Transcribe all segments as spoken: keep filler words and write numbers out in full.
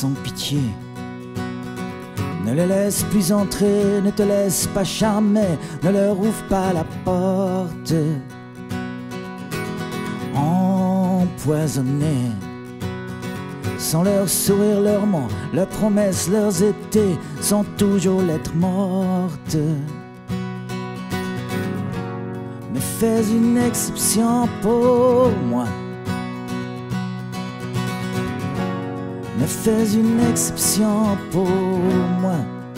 sans pitié. Ne les laisse plus entrer, ne te laisse pas charmer, ne leur ouvre pas la porte. Empoisonnés, sans leur sourire, leurs mots, leurs promesses, leurs étés sont toujours lettres mortes. Mais fais une exception pour moi. Mais fais une exception pour moi.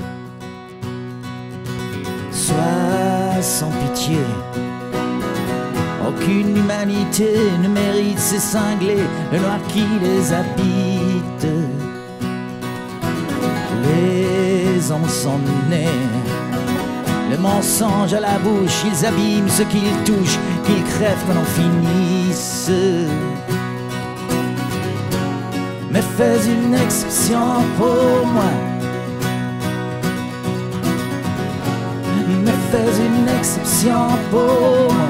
Sois sans pitié. Aucune humanité ne mérite ces cinglés, le noir qui les habite. Les hommes sont nés, le mensonge à la bouche, ils abîment ce qu'ils touchent, qu'ils crèvent qu'on en finisse. Mais fais une exception pour moi. Mais fais une exception pour moi.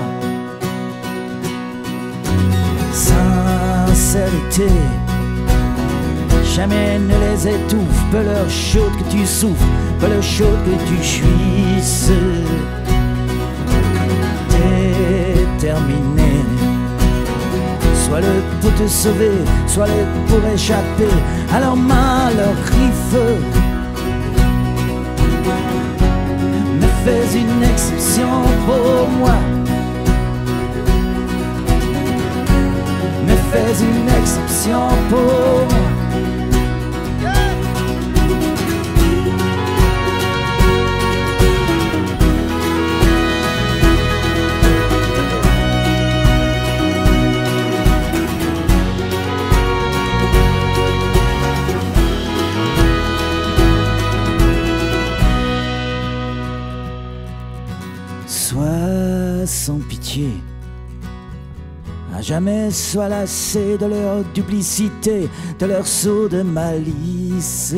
Sincérité, jamais ne les étouffe, peu leur chaude que tu souffres, peu leur chaude que tu jouisses. Déterminé, soit le pour te sauver, soit le pour échapper à leurs mains, leurs griffes. Mais fais une exception pour moi. Mais fais une exception pour moi. Sois sans pitié, à jamais sois lassé de leur duplicité, de leur sceau de malice.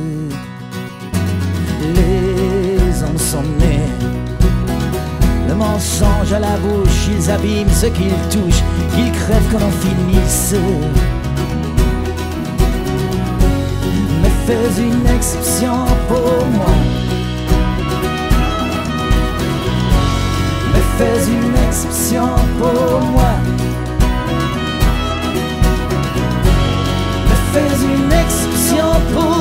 Les hommes sont nés, le mensonge à la bouche, ils abîment ce qu'ils touchent, qu'ils crèvent qu'on en finisse. Mais fais une exception pour moi. Fais une exception pour moi. Mais fais une exception pour moi.